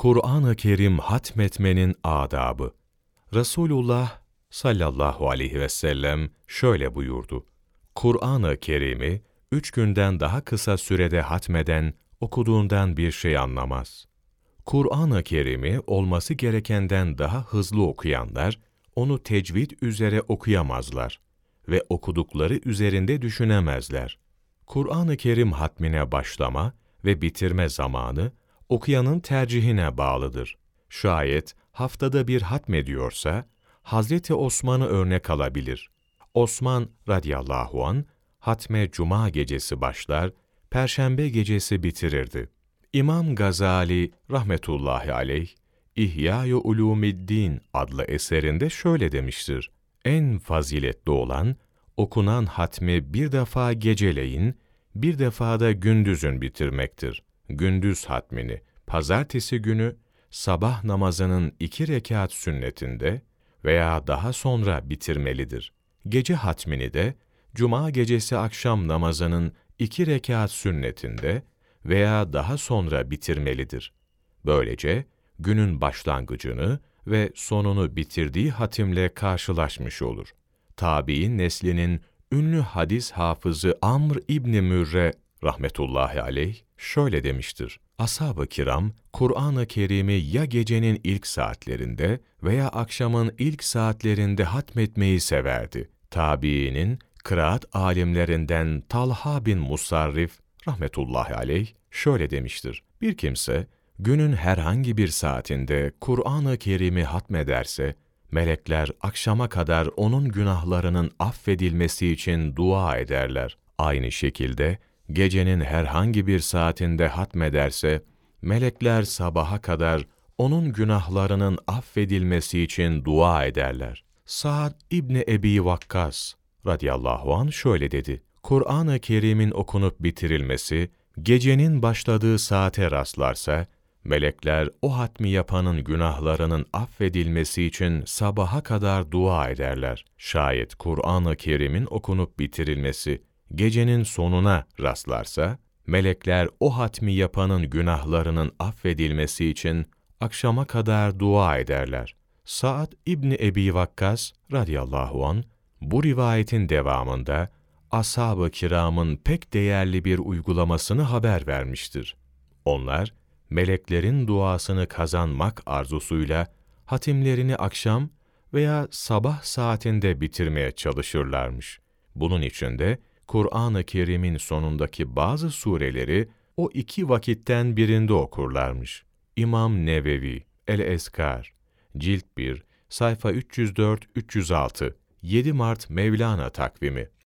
Kur'an-ı Kerim hatmetmenin adabı. Resulullah sallallahu aleyhi ve sellem şöyle buyurdu: Kur'an-ı Kerim'i 3 günden daha kısa sürede hatmeden, okuduğundan bir şey anlamaz. Kur'an-ı Kerim'i olması gerekenden daha hızlı okuyanlar, onu tecvid üzere okuyamazlar ve okudukları üzerinde düşünemezler. Kur'an-ı Kerim hatmine başlama ve bitirme zamanı, okuyanın tercihine bağlıdır. Şayet haftada bir hatmediyorsa, Hazreti Osman'ı örnek alabilir. Osman radıyallahu an hatme cuma gecesi başlar, perşembe gecesi bitirirdi. İmam Gazali rahmetullahi aleyh, İhya-i Ulûmiddin adlı eserinde şöyle demiştir: En faziletli olan, okunan hatmi bir defa geceleyin, bir defa da gündüzün bitirmektir. Gündüz hatmini, pazartesi günü, sabah namazının 2 rekat sünnetinde veya daha sonra bitirmelidir. Gece hatmini de, cuma gecesi akşam namazının 2 rekat sünnetinde veya daha sonra bitirmelidir. Böylece, günün başlangıcını ve sonunu bitirdiği hatimle karşılaşmış olur. Tabi'in neslinin ünlü hadis hafızı Amr İbni Mürre rahmetullahi aleyh şöyle demiştir: Ashab-ı kiram, Kur'an-ı Kerim'i ya gecenin ilk saatlerinde veya akşamın ilk saatlerinde hatmetmeyi severdi. Tabiinin kıraat alimlerinden Talha bin Musarrif rahmetullahi aleyh şöyle demiştir: Bir kimse, günün herhangi bir saatinde Kur'an-ı Kerim'i hatmederse, melekler akşama kadar onun günahlarının affedilmesi için dua ederler. Aynı şekilde, gecenin herhangi bir saatinde hatmederse, melekler sabaha kadar onun günahlarının affedilmesi için dua ederler. Sa'd İbni Ebi Vakkas radıyallahu anh şöyle dedi: Kur'an-ı Kerim'in okunup bitirilmesi, gecenin başladığı saate rastlarsa, melekler o hatmi yapanın günahlarının affedilmesi için sabaha kadar dua ederler. Şayet Kur'an-ı Kerim'in okunup bitirilmesi, gecenin sonuna rastlarsa, melekler o hatmi yapanın günahlarının affedilmesi için akşama kadar dua ederler. Sa'd İbni Ebi Vakkas radıyallahu anh, bu rivayetin devamında, ashab-ı kiramın pek değerli bir uygulamasını haber vermiştir. Onlar, meleklerin duasını kazanmak arzusuyla, hatimlerini akşam veya sabah saatinde bitirmeye çalışırlarmış. Bunun için de, Kur'an-ı Kerim'in sonundaki bazı sureleri o 2 vakitten birinde okurlarmış. İmam Nevevi, El-Eskar, Cilt 1, sayfa 304-306, 7 Mart Mevlana takvimi.